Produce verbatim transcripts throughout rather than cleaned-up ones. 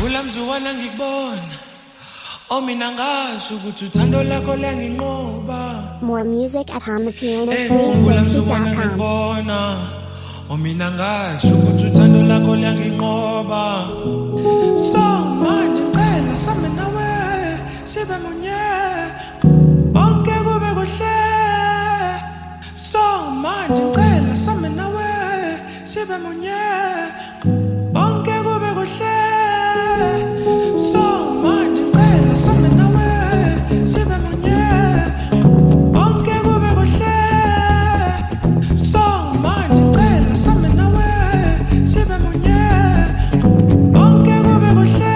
Ulamzukwana ngikubona omina ngazi ukuthi uthando lakho langinqoba. More music at home the piano three sixty dot com. Ngikubona omina ngazi ukuthi uthando lakho langinqoba. So manje ngicela same nawe sibe munye bonke kube kuhle. So manje ngicela same nawe sibe munye bonke kube kuhle. So manje ngicela same nawe sibe munye bonke kube kuhle. So manje ngicela same nawe sibe munye bonke kube kuhle.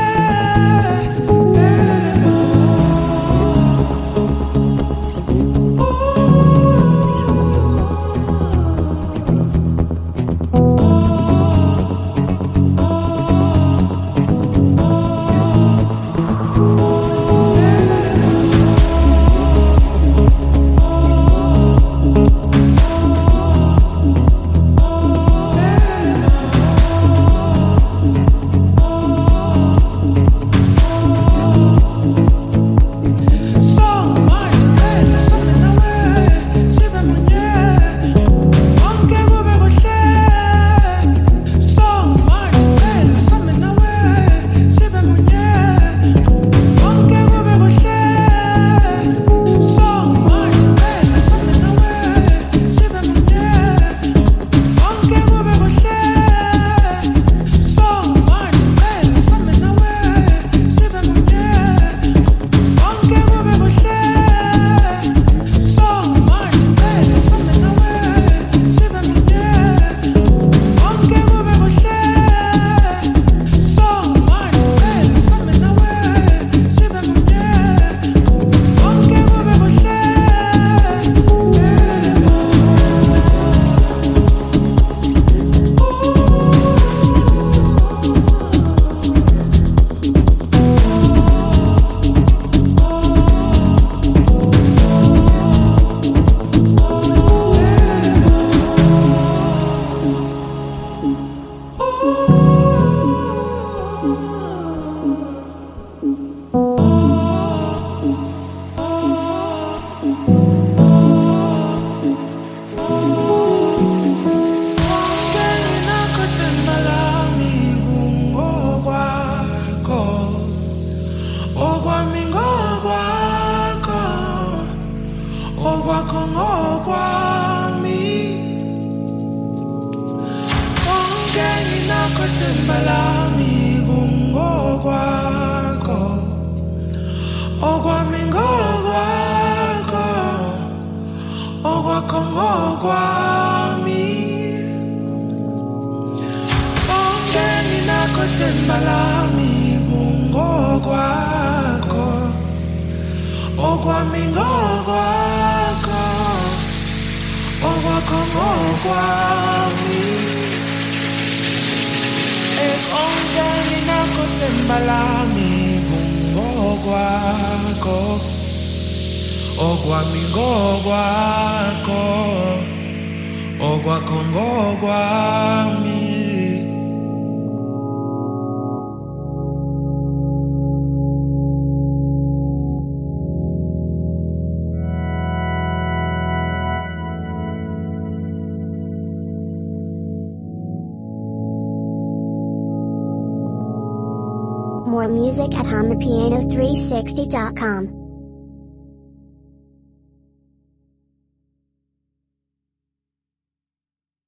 More music at home the piano three sixty dot com.